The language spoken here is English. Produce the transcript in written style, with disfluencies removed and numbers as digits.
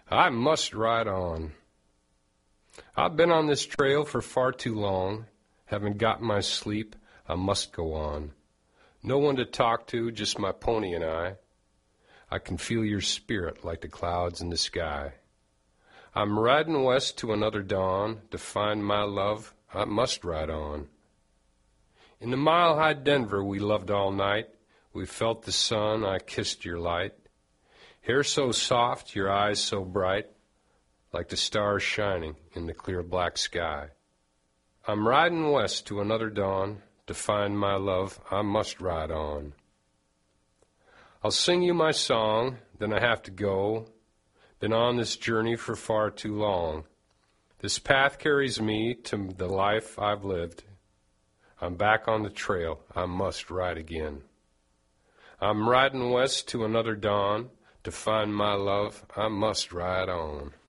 I must ride on. I've been on this trail for far too long. Haven't got my sleep, I must go on. No one to talk to, just my pony and I. I can feel your spirit like the clouds in the sky. I'm riding west to another dawn. To find my love, I must ride on. In the mile-high Denver we loved all night. We felt the sun, I kissed your light. Hair so soft, your eyes so bright, like the stars shining in the clear black sky. I'm riding west to another dawn. To find my love, I must ride on. I'll sing you my song, then I have to go. Been on this journey for far too long. This path carries me to the life I've lived. I'm back on the trail, I must ride again. I'm riding west to another dawn. To find my love, I must ride on.